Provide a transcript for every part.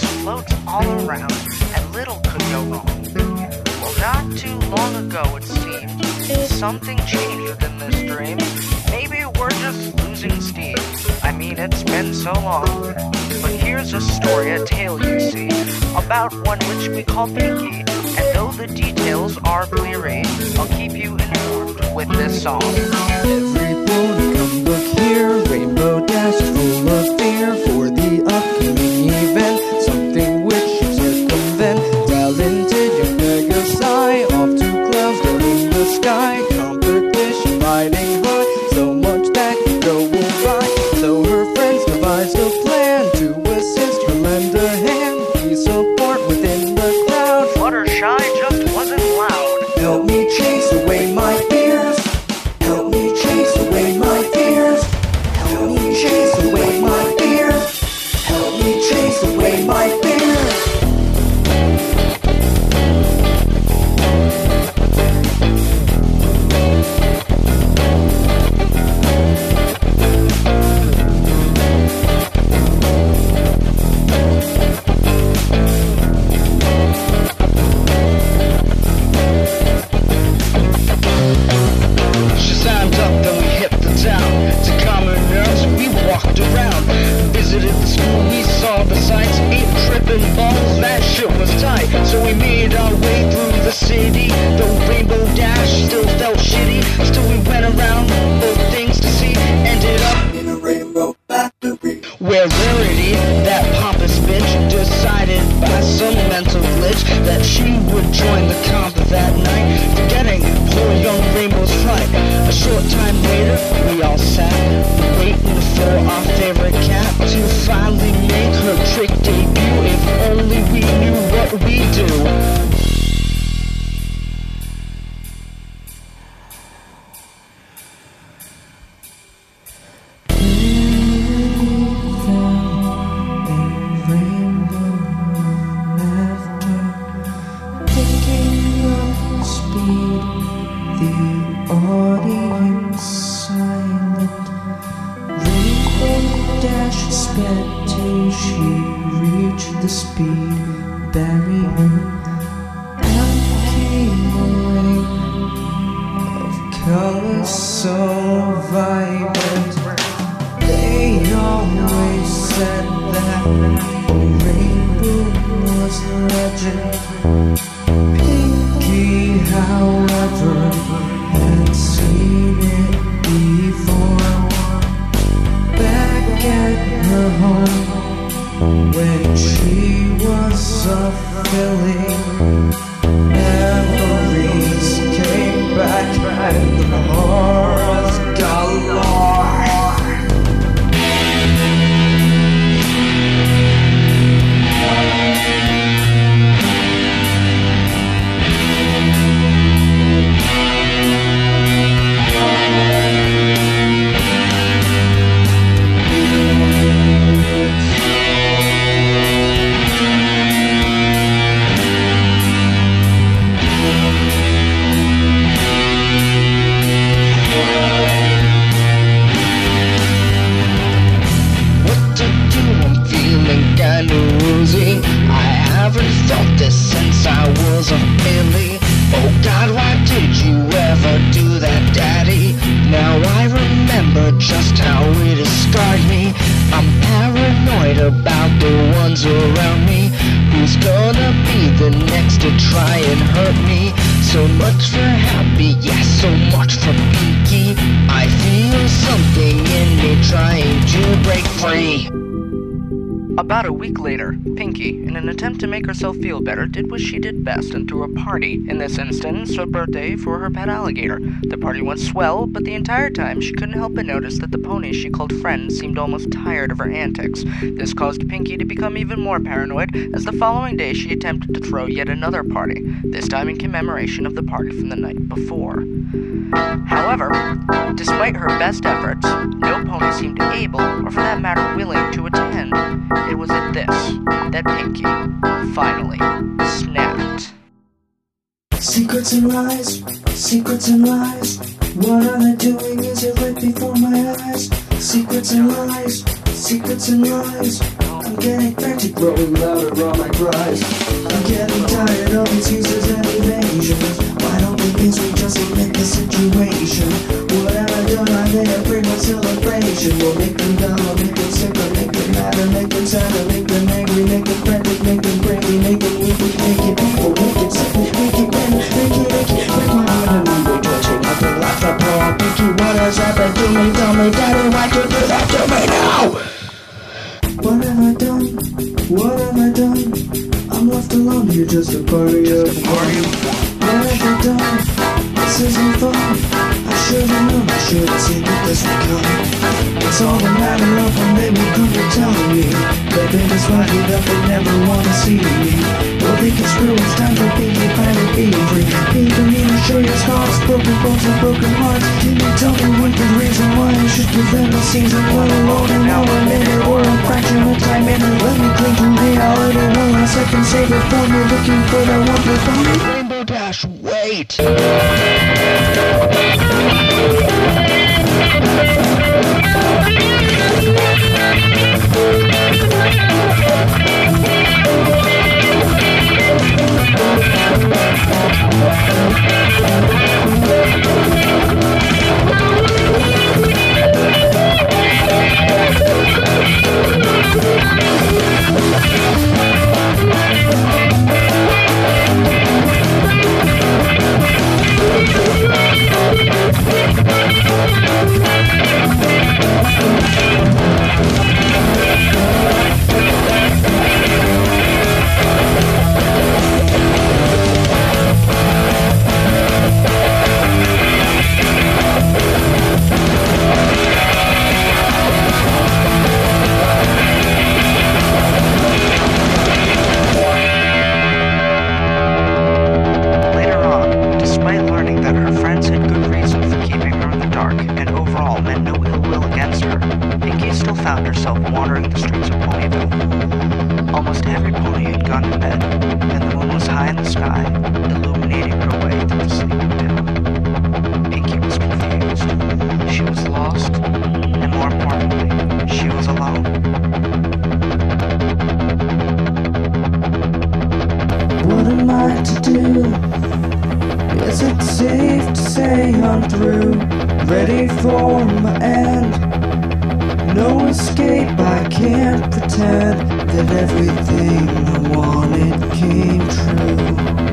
floats all around, and little could go wrong. Well, not too long ago, it seemed, something changed within this dream. Maybe we're just losing steam. I mean, it's been so long. But here's a story, a tale you see, about one which we call Pinky. And though the details are bleary, I'll keep you informed with this song. Everybody come look here, Rainbow Dash full of fear for the upcoming event. Something which should circumvent talented young Pegasi off to clouds down in the sky. Competition riding high, so much that could go awry. So her friends devised a plan to assist her, lend a hand, be support within the crowd. Fluttershy just wasn't loud. Help me chase away my fears. Help me chase away my fears. Help me chase away my fears. Help me chase away my fears. So we made our way through the city. Though Rainbow Dash still felt shitty, still we went around for things to see. Ended up in a rainbow factory, where Rarity, that pompous bitch, decided by some mental glitch that she would join the comp that night, forgetting poor young Rainbow's flight. A short time later, we all sat waiting for our favorite cat to finally make her trick debut. If only we knew what we do. She reached the speed barrier and came away of colors so vibrant. They always said that the rainbow was a legend. Pinky, however, had seen it before. Back at her home, when she was a filly, memories came back and the horrors galore. Just how it has scarred me. I'm paranoid about the ones around me. Who's gonna be the next to try and hurt me? So much for happy, yes, so much for Pinky. I feel something in me trying to break free. About a week later, Pinky, in an attempt to make herself feel better, did what she did best and threw a party, in this instance, a birthday for her pet alligator. The party went swell, but the entire time she couldn't help but notice that the ponies she called friends seemed almost tired of her antics. This caused Pinky to become even more paranoid, as the following day she attempted to throw yet another party, this time in commemoration of the party from the night before. However, despite her best efforts, no pony seemed able, or for that matter willing, to attend. It was at this that Pinky finally snapped. Secrets and lies, secrets and lies. What are they doing? Is it right before my eyes? Secrets and lies, secrets and lies. I'm getting frantic, growing louder on my cries. I'm getting tired of excuses and evasions. Why don't we kiss me just to make the situation? What have I done? I may have bring a celebration. We'll make them dumb, I'll make them sick, I'll make them mad, I'll make them sad, I'll make them angry, make them frantic, make them crazy, make them wicked, make it people, make it sick, make it bend, make it icky, break my heart and I'm going touching nothing like the poor Pinky. What has happened to me? Tell me, Daddy, why you do that to me now? What have I done? What have I done? I'm left alone here, just a party of one. What have I done? This isn't fun. I should've known, I should've seen that this would come. It's all a matter of when they will come to tell me that they just want me, that they never wanna see me. Well, they can screw, it's time for Pinky Pie to be free. People need to show your scars, broken bones and broken hearts. Can you tell me one good reason why I should give them a season? Let alone an hour later or a fraction of time in it. Let me cling to reality, one last second, save it for me. Looking for that one for me. Rainbow Dash, wait! Found herself wandering the streets of Ponyville. Almost every pony had gone to bed, and the moon was high in the sky, illuminating her way through the sleeping town. Pinky was confused. She was lost, and more importantly, she was alone. What am I to do? Is it safe to say I'm through? Ready for my end? No escape, I can't pretend that everything I wanted came true.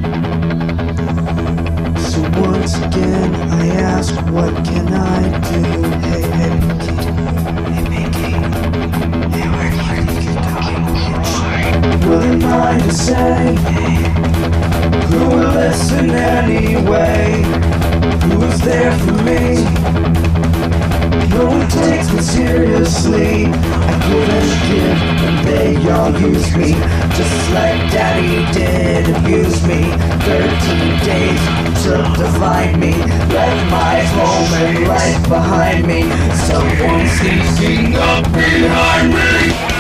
So once again I ask, what can I do? Hey, hey, Pinky. Hey, where are you going? What am I to say? Who will listen anyway? Who is there for me? No one takes me seriously. I couldn't give and they all use me, just like Daddy did abuse me. 13 days took to find me, left my home and life behind me. Someone sneaking up behind me.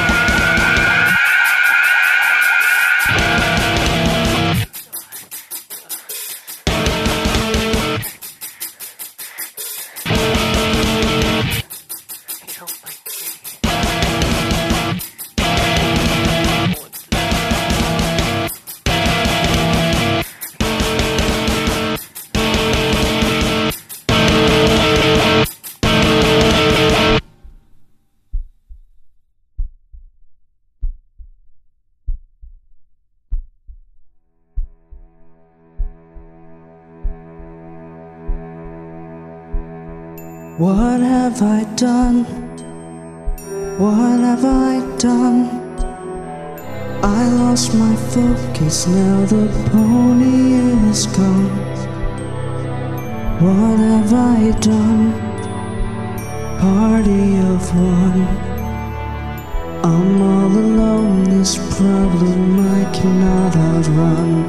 What have I done? What have I done? I lost my focus, now the pony is gone. What have I done? Party of one. I'm all alone, this problem I cannot outrun.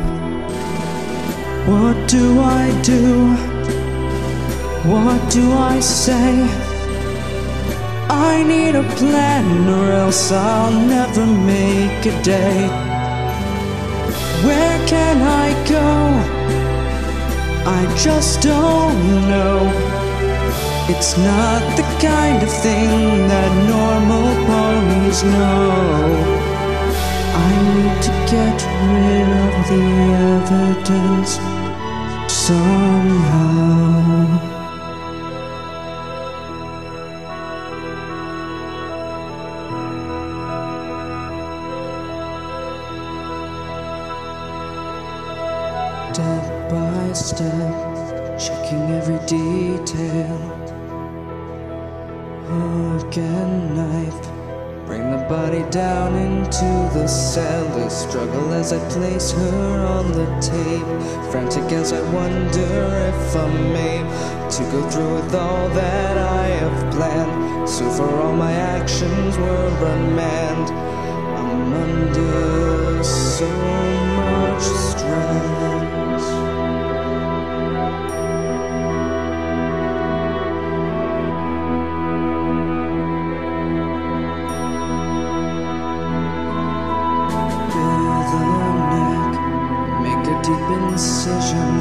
What do I do? What do I say? I need a plan or else I'll never make a day. Where can I go? I just don't know. It's not the kind of thing that normal ponies know. I need to get rid of the evidence somehow. Step by step, checking every detail. Hook and knife, bring the body down into the cell. The struggle as I place her on the tape. Frantic as I wonder if I'm able to go through with all that I have planned. So for all my actions were unmanned. I'm under so much stress. Deep incision.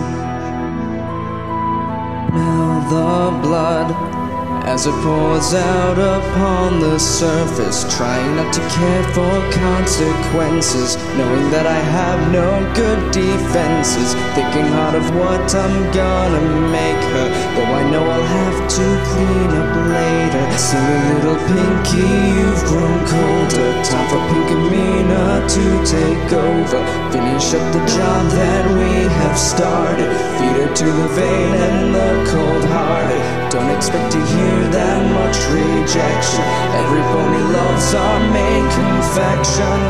Now the blood as it pours out upon the surface, trying not to care for consequences, knowing that I have no good defenses, thinking hard of what I'm gonna make her, though I know I'll have to clean up later. Sing a little Pinky, you've grown colder, time for Pinkamena to take over, finish up the job that we have started, feed her to the vein and the cold-hearted. Don't expect to hear that much rejection. Every pony loves our main confection.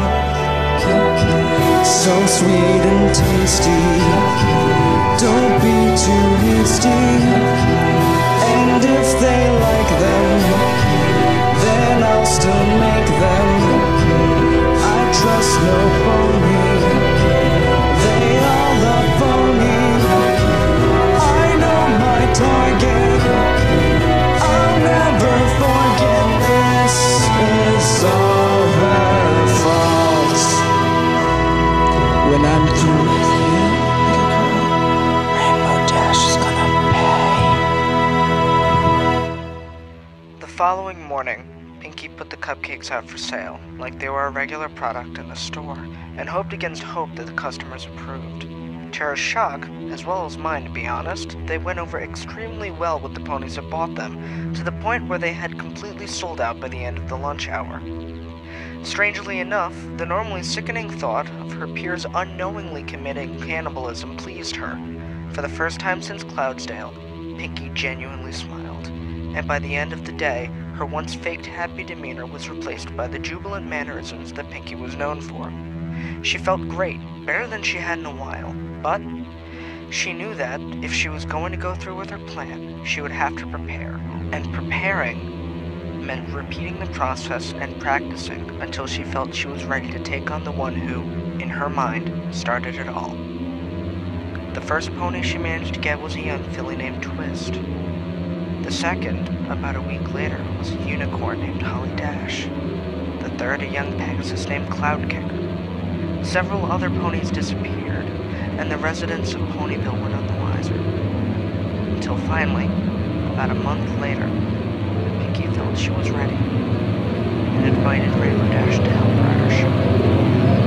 So sweet and tasty. Don't be too hasty. And if they like them, then I'll still make them. I trust no pony. They all love pony. I know my target. I'll never forget this is all her fault. When I'm through with you, Rainbow Dash is gonna pay. The following morning, Pinky put the cupcakes out for sale, like they were a regular product in the store, and hoped against hope that the customers approved. To her shock, as well as mine to be honest, they went over extremely well with the ponies that bought them, to the point where they had completely sold out by the end of the lunch hour. Strangely enough, the normally sickening thought of her peers unknowingly committing cannibalism pleased her. For the first time since Cloudsdale, Pinky genuinely smiled, and by the end of the day, her once faked happy demeanor was replaced by the jubilant mannerisms that Pinky was known for. She felt great, better than she had in a while, but she knew that if she was going to go through with her plan, she would have to prepare, and preparing meant repeating the process and practicing until she felt she was ready to take on the one who, in her mind, started it all. The first pony she managed to get was a young filly named Twist. The second, about a week later, was a unicorn named Holly Dash. The third, a young Pegasus named Cloudkicker. Several other ponies disappeared, and the residents of Ponyville were none the wiser. Until finally, about a month later, Pinky felt she was ready, and invited Rainbow Dash to help her at her show.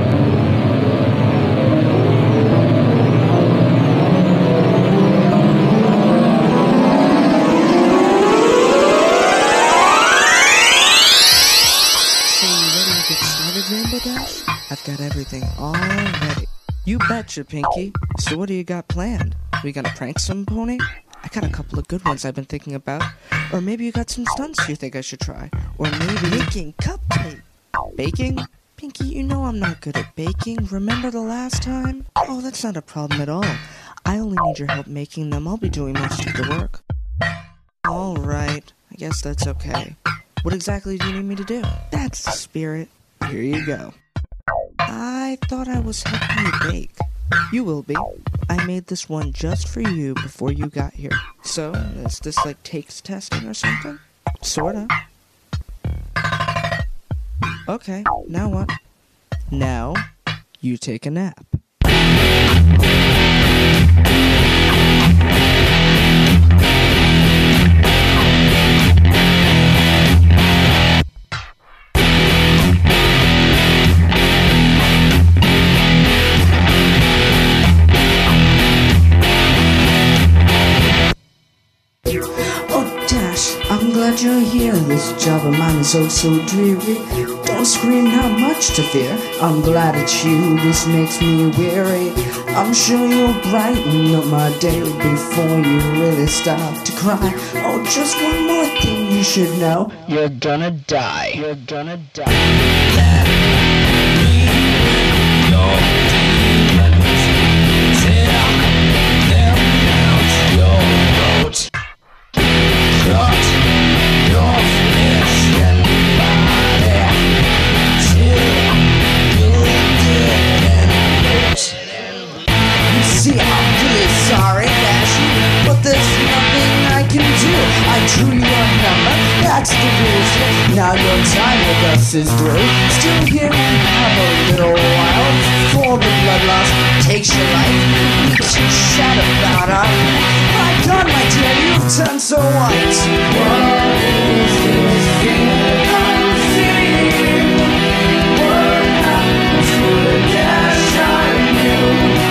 Rainbow Dash? I've got everything all ready. You betcha, Pinky. So what do you got planned? We gonna prank some pony? I got a couple of good ones I've been thinking about. Or maybe you got some stunts you think I should try. Or maybe baking cupcake. Baking? Pinky, you know I'm not good at baking. Remember the last time? Oh, that's not a problem at all. I only need your help making them. I'll be doing most of the work. Alright, I guess that's okay. What exactly do you need me to do? That's the spirit. Here you go. I thought I was helping you bake. You will be. I made this one just for you before you got here. So, is this like taste testing or something? Sorta. Okay, now what? Now, you take a nap. this job of mine is oh so dreary. Don't scream, not much to fear. I'm glad it's you, this makes me weary. I'm sure you'll brighten up my day before you really start to cry. Oh, just one more thing you should know. You're gonna die. You're gonna die. Let me know demons. Tear them out your throat. Cut your flesh and body till you're dead and lost. You see, I'm really sorry, Dashy, but there's nothing I can do. I drew your number, that's the rules. Now your time with us is through. Still here we have a little while before the blood loss takes your life. We can chat about our my God, my dear, you've turned so white. What is this thing I'm seeing? What happened to the dash I knew?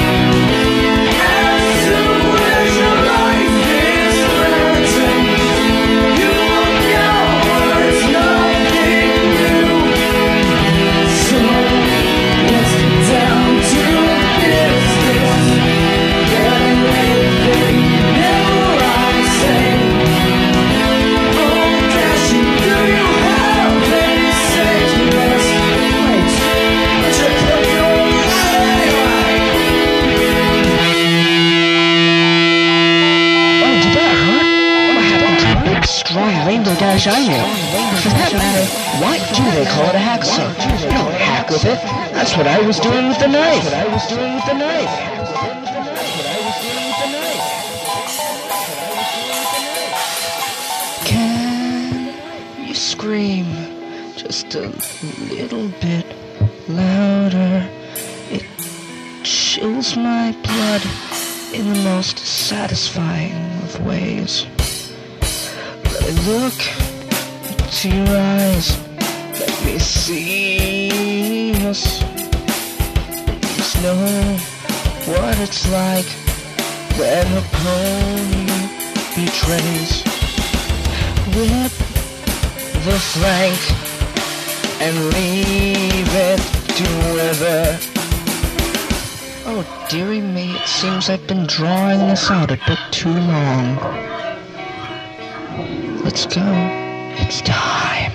As soon as your life is threatened, you look outwards, nothing new. So let's get down to business. Getting late, baby, never I say. Oh, Dashy, do you have any sickness? Wait, check out your eye. Oh, did that hurt? What happened to the big, strong rainbow dash I knew? For that matter, why do they call it a hacksaw? You don't hack with it. That's what I was doing with the knife. Can you scream just a little bit louder? It chills my blood in the most satisfying of ways. Let me look into your eyes. Let me see us. Just know what it's like when a pony betrays. Whip the flank and leave it to wither. Oh, dearie me, it seems I've been drawing this out a bit too long. Let's go. It's time.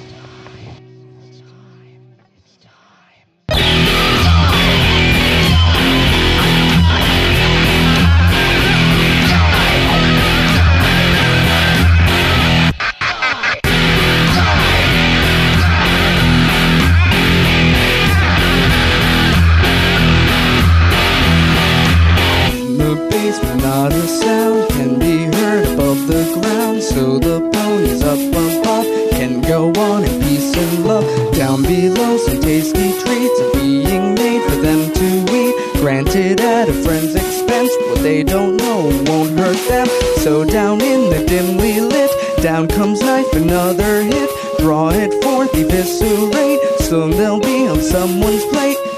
Not a sound can be heard above the ground, so the ponies up above can go on in peace and love. Down below, some tasty treats are being made for them to eat, granted at a friend's expense. What they don't know won't hurt them. So down in the dimly lit, down comes knife, another hit. Draw it forth, eviscerate, soon they'll be on someone's plate.